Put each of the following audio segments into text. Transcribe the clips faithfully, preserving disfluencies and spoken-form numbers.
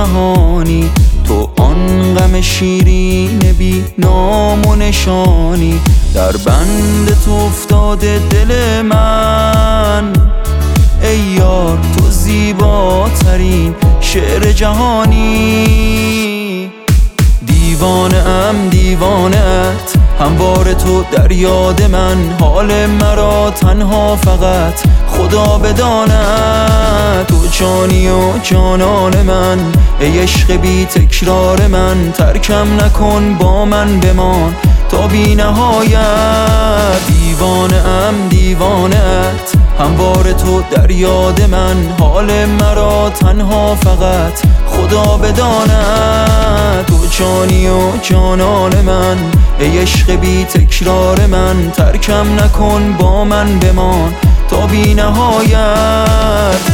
جهانی، تو آن غم شیرین بی نام و نشانی. در بند تو افتاده دل من، ای یار تو زیباترین شعر جهانی. دیوانه ام دیوانه‌ات، همواره تو در یاد من، حال مرا تنها فقط خدا بداند. تو جانی و جانان من، ای عشق بی تکرار من، ترکم نکن با من بمان تا بی نهایت. دیوانه ام دیوانه‌ات، همواره تو در یاد من، حال مرا تنها فقط خدا بداند. تو جانی و جانان من، ای عشق بی تکرار من، ترکم نکن با من بمان تا بی نهایت.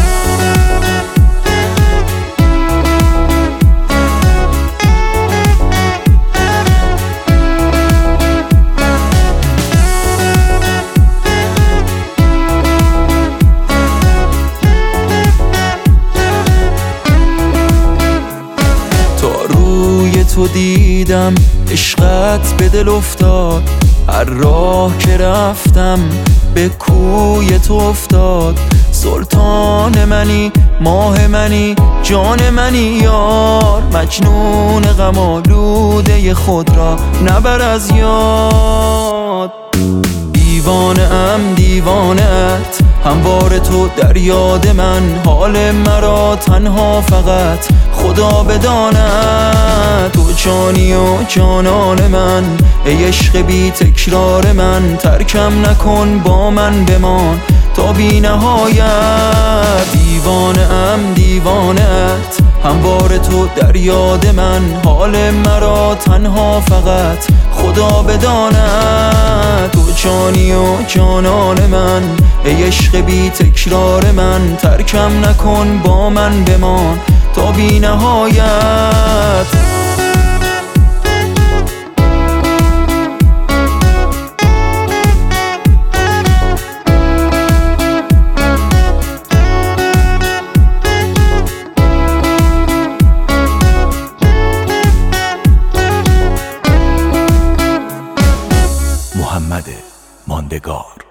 تو دیدم عشقت به دل افتاد، هر راه که رفتم به کوی تو افتاد. سلطان منی ماه منی جان منی یار، مجنون غم آلوده خود را نبر از یاد. دیوانه ام دیوانه‌ات، همواره تو در یاد من، حال مرا تنها فقط خدا بداند. تو جانی و جانان من، ای عشق بی تکرار من، ترکم نکن با من بمان تا بی نهایت. دیوانه ام دیوانه‌ات، همواره تو در یاد من، حال مرا تنها فقط خدا بداند. تو جانی و جانان من، ای عشق بی تکرار من، ترکم نکن با من بمان تا بی نهایت. محمد ماندگار.